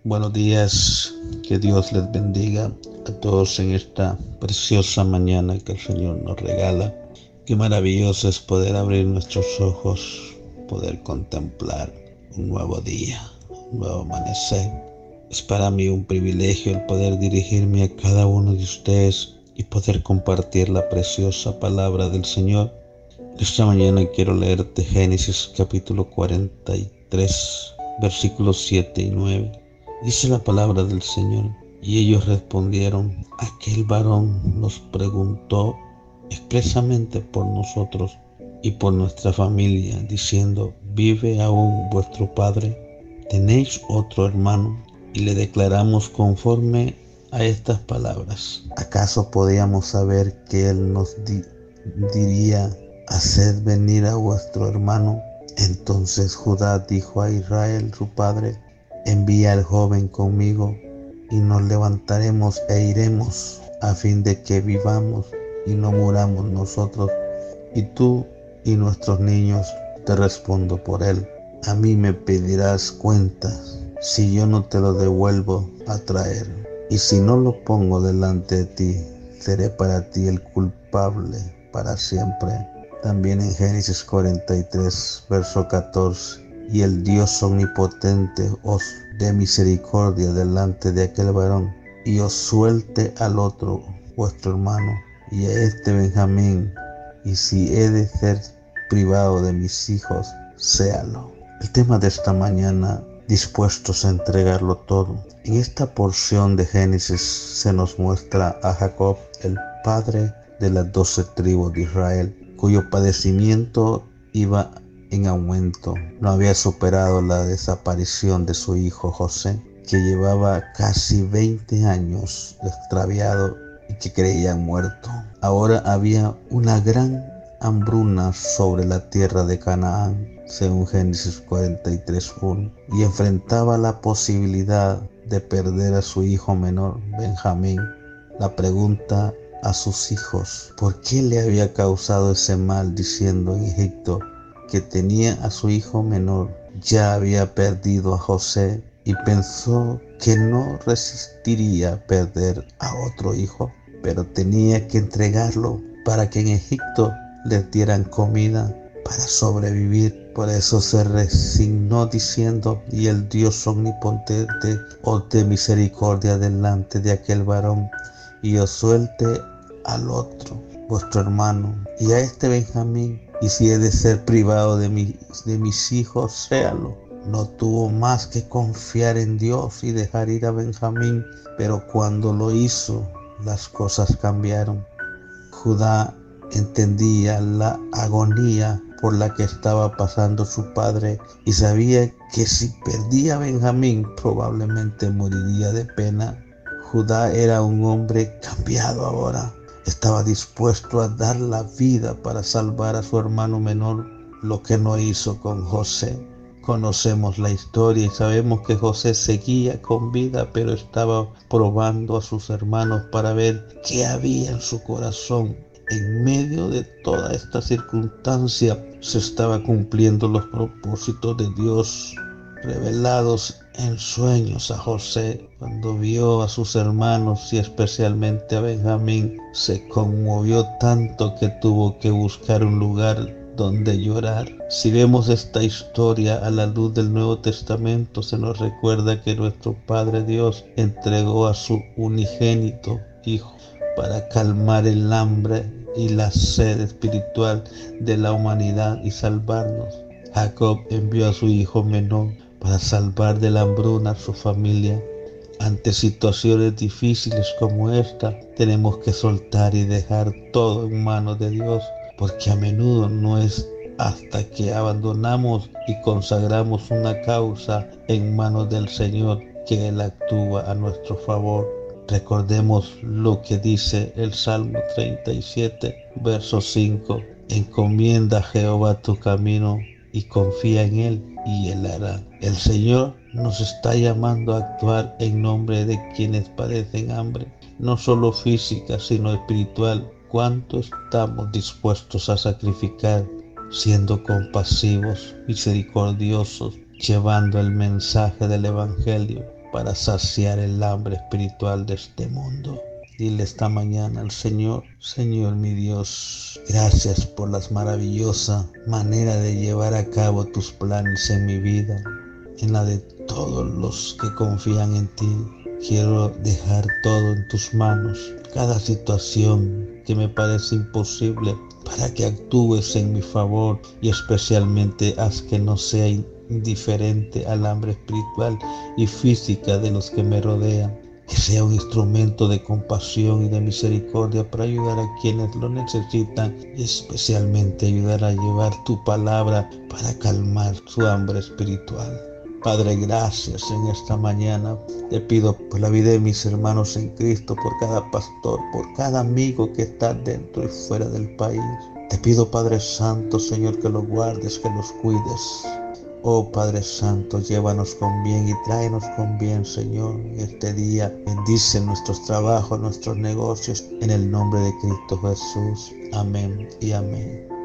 Buenos días, que Dios les bendiga a todos en esta preciosa mañana que el Señor nos regala. Qué maravilloso es poder abrir nuestros ojos, poder contemplar un nuevo día, un nuevo amanecer. Es para mí un privilegio el poder dirigirme a cada uno de ustedes y poder compartir la preciosa palabra del Señor. Esta mañana quiero leerte Génesis capítulo 43, versículos 7 y 9. Dice la palabra del Señor: y ellos respondieron: aquel varón nos preguntó expresamente por nosotros y por nuestra familia, diciendo: ¿vive aún vuestro padre? ¿Tenéis otro hermano? Y le declaramos conforme a estas palabras. ¿Acaso podíamos saber que él nos diría: haced venir a vuestro hermano? Entonces Judá dijo a Israel su padre: envía al joven conmigo, y nos levantaremos e iremos, a fin de que vivamos y no muramos nosotros, y tú y nuestros niños. Te respondo por él. A mí me pedirás cuentas si yo no te lo devuelvo a traer, y si no lo pongo delante de ti, seré para ti el culpable para siempre. También en Génesis 43, verso 14. Y el Dios omnipotente os dé misericordia delante de aquel varón, y os suelte al otro, vuestro hermano, y a este Benjamín, y si he de ser privado de mis hijos, séalo. El tema de esta mañana: dispuestos a entregarlo todo. En esta porción de Génesis se nos muestra a Jacob, el padre de las 12 tribus de Israel, cuyo padecimiento iba en aumento. No había superado la desaparición de su hijo José, que llevaba casi 20 años extraviado y que creían muerto. Ahora había una gran hambruna sobre la tierra de Canaán, según Génesis 43:1, y enfrentaba la posibilidad de perder a su hijo menor, Benjamín. La pregunta a sus hijos: ¿por qué le había causado ese mal, diciendo en Egipto que tenía a su hijo menor? Ya había perdido a José y pensó que no resistiría perder a otro hijo, pero tenía que entregarlo para que en Egipto les dieran comida para sobrevivir. Por eso se resignó diciendo: y el Dios omnipotente os dé misericordia delante de aquel varón, y os suelte al otro, vuestro hermano, y a este Benjamín, y si he de ser privado de mis hijos, séalo. No tuvo más que confiar en Dios y dejar ir a Benjamín, pero cuando lo hizo, las cosas cambiaron. Judá entendía la agonía por la que estaba pasando su padre y sabía que si perdía a Benjamín, probablemente moriría de pena. Judá era un hombre cambiado ahora. Estaba dispuesto a dar la vida para salvar a su hermano menor, lo que no hizo con José. Conocemos la historia y sabemos que José seguía con vida, pero estaba probando a sus hermanos para ver qué había en su corazón. En medio de toda esta circunstancia se estaba cumpliendo los propósitos de Dios revelados en sueños a José. Cuando vio a sus hermanos y especialmente a Benjamín, se conmovió tanto que tuvo que buscar un lugar donde llorar. Si vemos esta historia a la luz del Nuevo Testamento, se nos recuerda que nuestro Padre Dios entregó a su unigénito Hijo para calmar el hambre y la sed espiritual de la humanidad y salvarnos. Jacob envió a su hijo menor para salvar de la hambruna a su familia. Ante situaciones difíciles como esta, tenemos que soltar y dejar todo en manos de Dios, porque a menudo no es hasta que abandonamos y consagramos una causa en manos del Señor que Él actúa a nuestro favor. Recordemos lo que dice el Salmo 37, verso 5. Encomienda a Jehová tu camino y confía en Él, y Él hará. El Señor nos está llamando a actuar en nombre de quienes padecen hambre, no solo física, sino espiritual. ¿Cuánto estamos dispuestos a sacrificar, siendo compasivos, misericordiosos, llevando el mensaje del Evangelio? para saciar el hambre espiritual de este mundo. Dile esta mañana al Señor: Señor mi Dios, gracias por la maravillosa manera de llevar a cabo tus planes en mi vida, en la de todos los que confían en ti. Quiero dejar todo en tus manos, cada situación que me parece imposible, para que actúes en mi favor y especialmente haz que no sea indiferente al hambre espiritual y física de los que me rodean. Que sea un instrumento de compasión y de misericordia para ayudar a quienes lo necesitan y especialmente ayudar a llevar tu palabra para calmar su hambre espiritual. Padre, gracias en esta mañana. Te pido por la vida de mis hermanos en Cristo, por cada pastor, por cada amigo que está dentro y fuera del país. Te pido, Padre Santo, Señor, que los guardes, que los cuides. Oh Padre Santo, llévanos con bien y tráenos con bien, Señor, este día. Bendice nuestros trabajos, nuestros negocios, en el nombre de Cristo Jesús. Amén y amén.